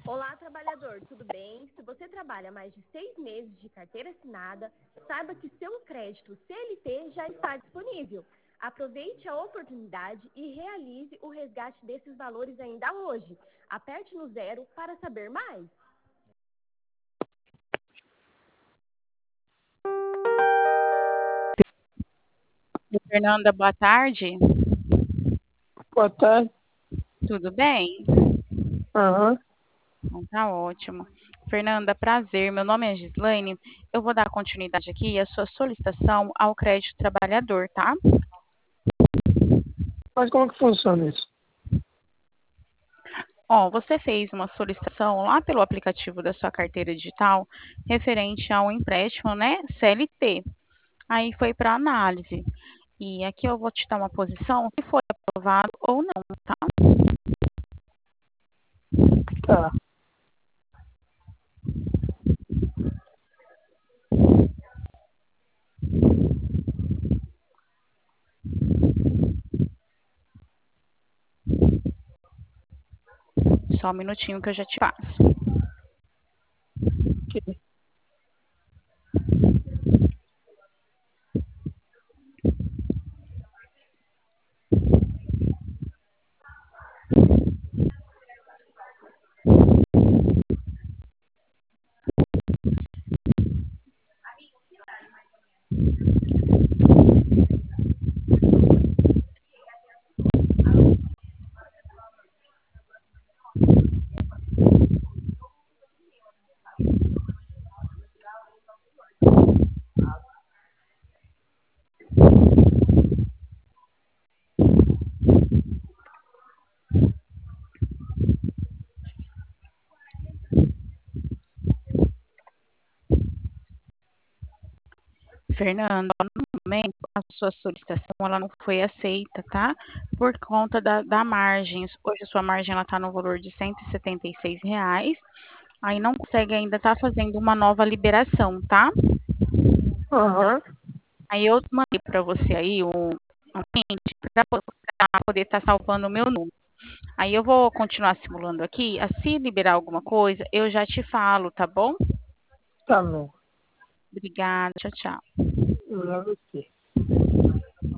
Olá, trabalhador, tudo bem? Se você trabalha mais de 6 meses de carteira assinada, saiba que seu crédito CLT já está disponível. Aproveite a oportunidade e realize o resgate desses valores ainda hoje. Aperte no 0 para saber mais. Fernanda, boa tarde. Boa tarde. Tudo bem? Aham. Então, tá ótimo. Fernanda, prazer. Meu nome é Gislaine. Eu vou dar continuidade aqui à sua solicitação ao crédito trabalhador, tá? Mas como que funciona isso? Ó, você fez uma solicitação lá pelo aplicativo da sua carteira digital referente ao empréstimo, né? CLT. Aí foi para análise. E aqui eu vou te dar uma posição se foi aprovado ou não, tá? Tá. Só um minutinho que eu já te passo. Ok. Fernanda, no momento, a sua solicitação ela não foi aceita, tá? Por conta da margem. Hoje a sua margem ela está no valor de R$ 176. Aí não consegue ainda estar fazendo uma nova liberação, tá? Aham. Aí eu mandei para você aí um print para poder estar salvando o meu número. Aí eu vou continuar simulando aqui. Se liberar alguma coisa, eu já te falo, tá bom? Tá bom. Obrigada, tchau, tchau. Eu já você.